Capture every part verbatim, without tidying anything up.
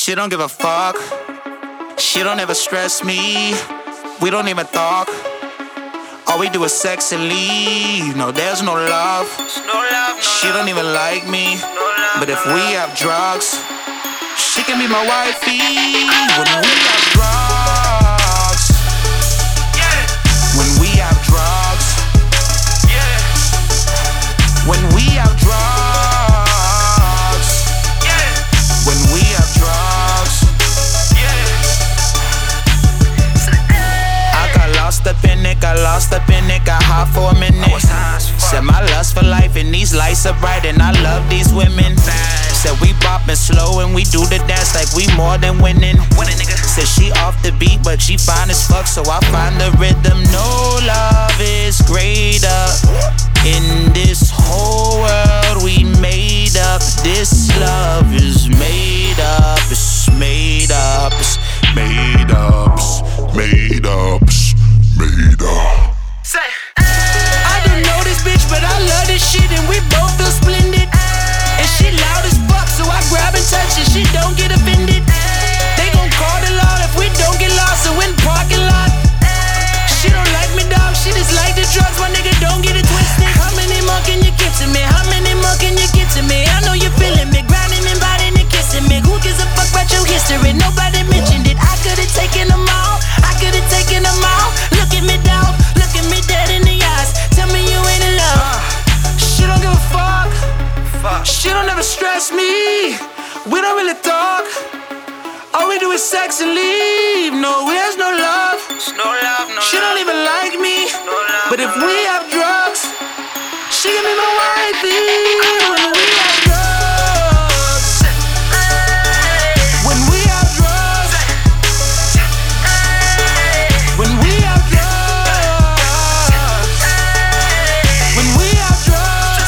She don't give a fuck. She don't ever stress me. We don't even talk. All we do is sex and leave. No, there's no love. No love, no She don't even like me. No love, But if no we love. have drugs, she can be my wifey. When we have drugs, Yeah, when we have drugs, yeah, when we have drugs, yeah, when we have drugs. yeah. I got lost up in it, got lost up in it, got hot for a minute. I was high as fuck. Said my lust for life and these lights are bright and I love these women. Said we bopping slow and we do the dance like we more than winning. Winning, nigga. Said she off the beat but she fine as fuck, so I find the rhythm. No love is greater in this whole world we made up. This love is made up, it's made up, it's made up, it's made up, it's made up. Say, I don't know this bitch, but I love this shit and we both feel splendid. And she loud as fuck, so I grab and touch and she don't get offended. They gon' call the law if we don't get lost, so in parking lot. She don't like me, dog, she just like the drugs, my nigga, don't get it twisted. How many more can you get to me? How many more can you get to me? I know you feeling me, grinding and biting and kissing me. Who gives a fuck about your history? Nobody mentioned it. I could've taken them all, I could've taken them all. Look at me, dog, look at me dead in the eyes. Tell me you ain't in love. She don't give a fuck. fuck. She don't ever stress me. We don't really talk. All we do is sex and leave. No, there's no love. No love, no She love. don't even like me. No love, But if no we love. have drugs, she can be my wifey. When we have drugs, when we have drugs, when we have drugs, when we have drugs.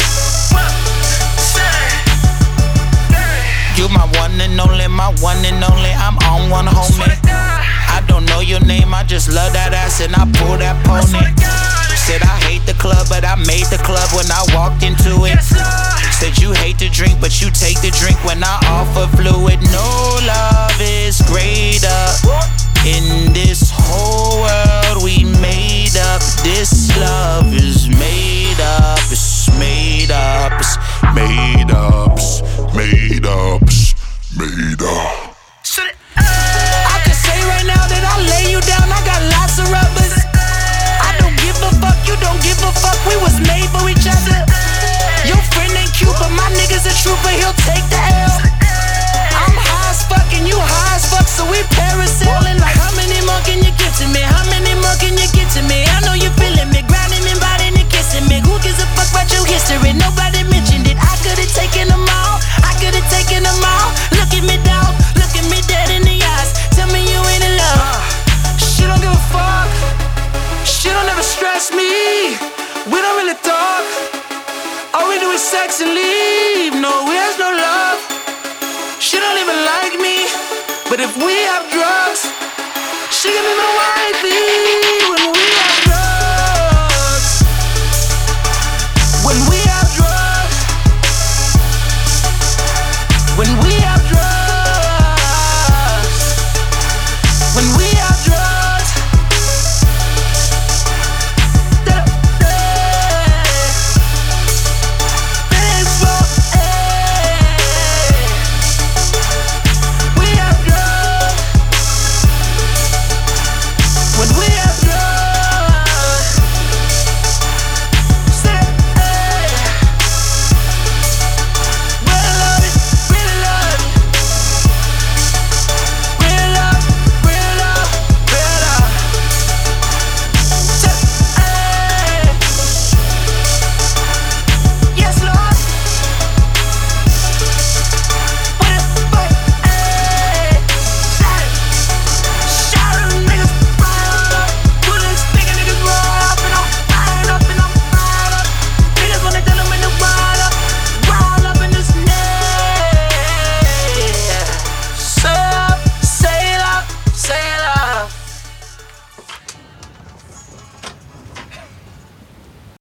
You my one and only, my one and only. I'm on one, homie. I don't know your name, I just love that ass and I pull that pony. Said I hate the club, but I made the club when I walked into it. Said you hate to drink, but you take the drink when I offer fluid. No love is greater in this whole world we made up. This love is made up, it's made up, it's made up, it's made up, it's made up. I can say right now that I lay you down, I got lots of rubbers. I don't give a fuck, you don't give a fuck, we was made for each other. Your friend ain't cute, but my nigga's a trooper, he'll take the L. I'm high as fuck and you high as fuck, so we parasailing. Like how many more can you get to me? How many more can you get to me? I know you feeling me, grinding and biting and kissing me. Who gives a fuck about your history? Nobody mentioned it. I could've taken them all, I could've taken them all. Look at me, dog, look at me dead in the eyes. Tell me you ain't in love. She don't give a fuck. She don't ever stress me. We don't really talk. All we do is sex and leave. No, there's no love. She don't even like me. But if we have drugs, she can be my wifey. When we